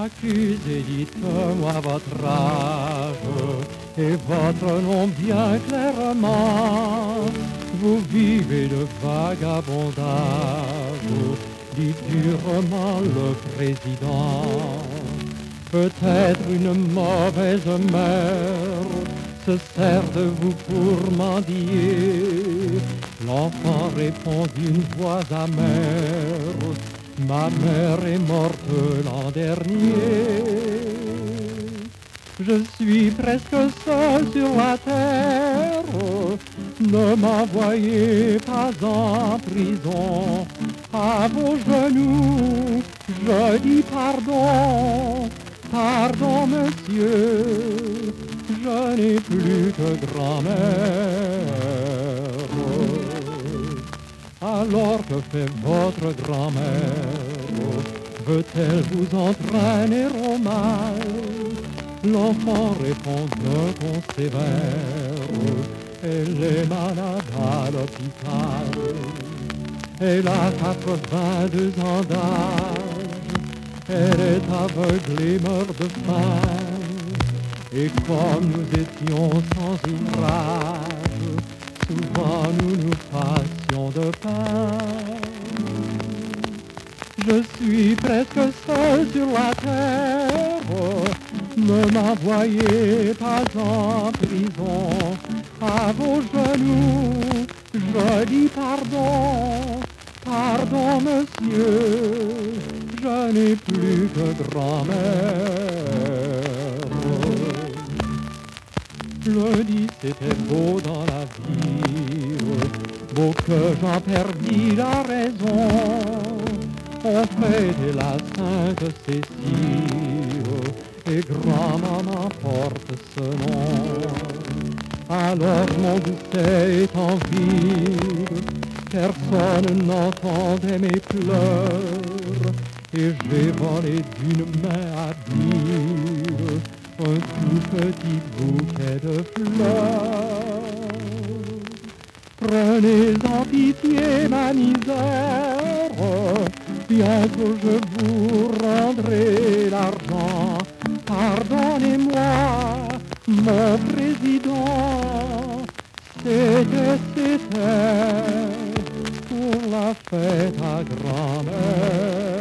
Accusez, dites-moi votre âge et votre nom bien clairement. Vous vivez de vagabondage, dit durement le président. Peut-être une mauvaise mère se sert de vous pour mendier. L'enfant répond d'une voix amère: ma mère est morte l'an dernier. Je suis presque seul sur la terre, ne m'envoyez pas en prison. À vos genoux, je dis pardon, pardon monsieur, je n'ai plus que grand-mère. Alors que fait votre grand-mère? Veut-elle vous entraîner au mal? L'enfant répond d'un ton sévère: elle est malade à l'hôpital. Elle a 82 ans d'âge, elle est aveugle et meurt de faim. Et comme nous étions sans ouvrage, souvent nous nous passions de pain. Je suis presque seul sur la terre, ne m'envoyez pas en prison. À vos genoux, je dis pardon, pardon monsieur, je n'ai plus que grand-mère. Le 10 était beau dans la vie, beau que j'en perdis la raison. On fêtait la Sainte Cécile et grand-maman porte ce nom. Alors mon gousset étant vide, personne n'entendait mes pleurs, et j'ai volé d'une main habile un tout petit bouquet de fleurs. Prenez en pitié ma misère, bientôt je vous rendrai l'argent. Pardonnez-moi, mon président, c'était pour la fête à grand-mère.